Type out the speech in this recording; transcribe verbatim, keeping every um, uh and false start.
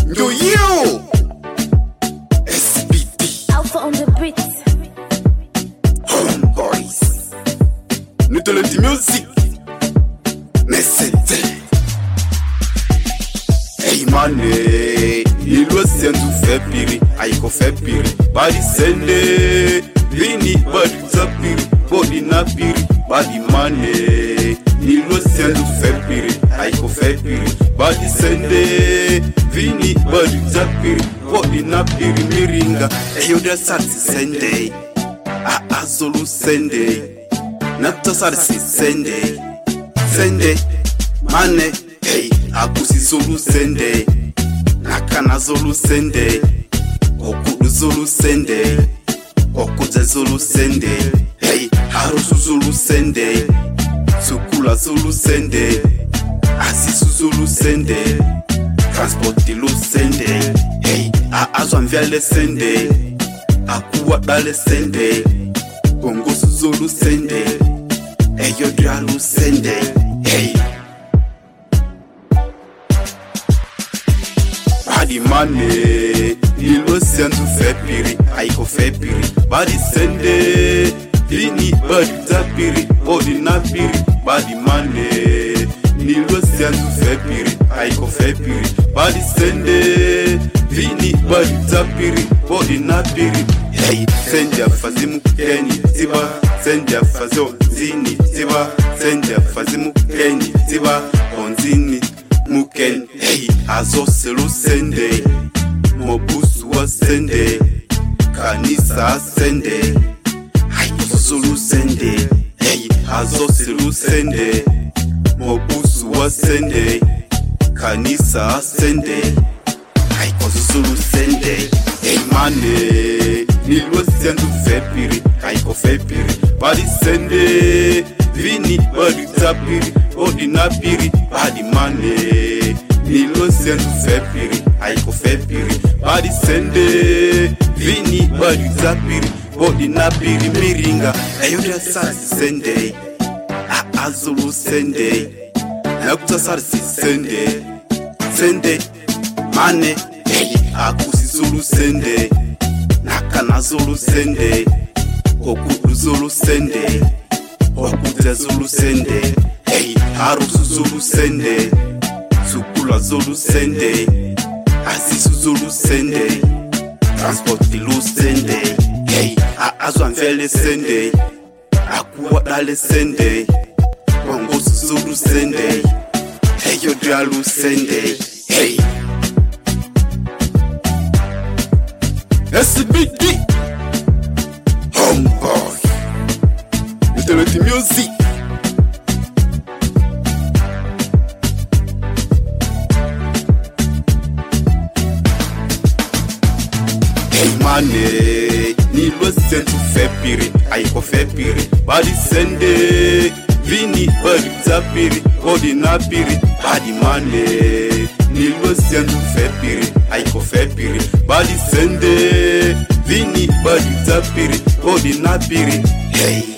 Yo yo S B D Alpha on the beat. Homeboys Nutolenti music Mesete Hey mane Ilwa sendu fepiri Aiko fepiri Badi sende Vini badi tapiri Bodi napiri Badi mane Ilwa sendu fepiri Aiko fepiri Badi sende Vini badi tapiri Bodi napiri miringa Eyo da sati sende A azolu sende Nata sarsi sende Sende Mane Hey Akusi zolu sende Nakana zolu sende Okudu zolu sende Okude zolu sende Hey Harusu zolu sende Sukula zolu sende Asisu zolu sende Transporti lu sende Hey Aazwa mvyale sende Akuwa dale sende Bongosu zolu sende Eyo dralu sende Hey Badi mane Nilo sendu fepiri Aiko fepiri Badi sende Vini badi tapiri Bodi napiri Badi mane Nilo sendu fepiri Aiko fepiri Badi sende Vini badi tapiri Bodi napiri Hey Sende afazimu keni tiba Sende afazo zini tiba Sende afazimu keni tiba Onzini muken Hey Azo selu sende Mobusu wa sende Kanisa sende Hai Zulu sende Hey Azo selu sende Mobusu wa sende Kanisa sende Hai Zulu sende Hey mane Nilwa sendu fepiri Aiko fepiri Badi sende Vini badi tapiri Bodi napiri Badi mane Nilwa sendu fepiri Aiko fepiri Badi sende Vini badi tapiri Bodi napiri miringa Eyo da sarsi sende A azulu sende Nakuta sarsi sende Sende Mane Hey Akusi zulu sende Nakana zulu sende Okudu zulu sende Okude zulu sende Hey Harusu zulu sende Sukula zulu sende Asisu zulu sende Transporti lu sende Hey Aazwa mvele sende Akuwa dale sende Bongosu zulu sende Hey yo dralu sende Hey S B D Homeboy Nutolenti music Hey mane Nilwa sendu fepiri Aiko fepiri Badi sende Vini badi tapiri Bodi napiri Badi mane Nilwa sendu fepiri Aiko fepiri Badi sende Vini badi tapiri Bodi napiri Hey